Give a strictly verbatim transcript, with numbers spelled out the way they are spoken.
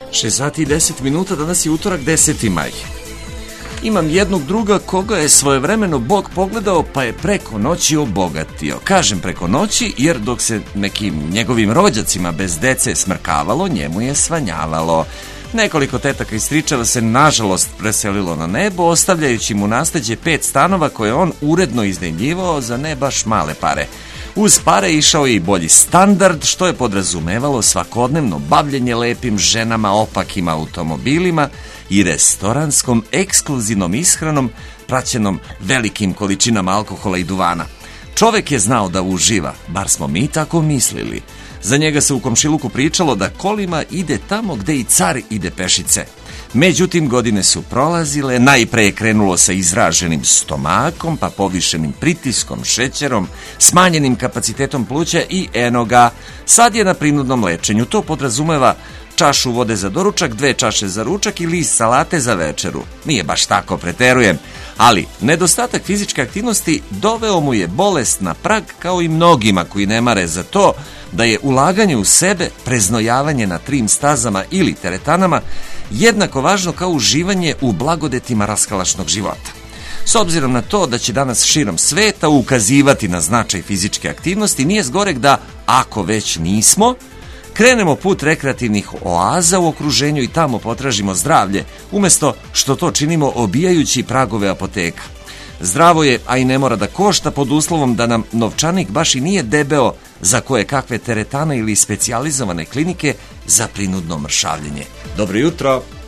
šest sati i deset minuta, danas je utorak, deseti maj. Imam jednog druga koga je svojevremeno Bog pogledao pa je preko noći obogatio. Kažem preko noći jer dok se nekim njegovim rođacima bez dece smrkavalo, njemu je svanjavalo. Nekoliko tetaka i stričeva se nažalost preselilo na nebo, ostavljajući mu nasleđe pet stanova koje on uredno iznajmljivao za ne baš male pare. Uz pare išao je i bolji standard, što je podrazumevalo svakodnevno bavljenje lepim ženama, opakim automobilima i restoranskom ekskluzivnom ishranom praćenom velikim količinama alkohola i duvana. Čovek je znao da uživa, bar smo mi tako mislili. Za njega se u komšiluku pričalo da kolima ide tamo gde i car ide pešice. Međutim, godine su prolazile, najpre je krenulo sa izraženim stomakom, pa povišenim pritiskom, šećerom, smanjenim kapacitetom pluća i eno ga, sad je na prinudnom lečenju. To podrazumeva čašu vode za doručak, dve čaše za ručak i list salate za večeru. Nije baš tako, preterujem, ali nedostatak fizičke aktivnosti doveo mu je bolest na prag, kao i mnogima koji ne mare za to da je ulaganje u sebe, preznojavanje na trim stazama ili teretanama jednako važno kao uživanje u blagodetima raskalašnog života. S obzirom na to da će danas širom sveta ukazivati na značaj fizičke aktivnosti, nije zgoreg da, ako već nismo, krenemo put rekreativnih oaza u okruženju i tamo potražimo zdravlje, umesto što to činimo obijajući pragove apoteka. Zdravo je, a i ne mora da košta, pod uslovom da nam novčanik baš i nije debeo za koje kakve teretane ili specijalizovane klinike za prinudno mršavljenje. Dobro jutro!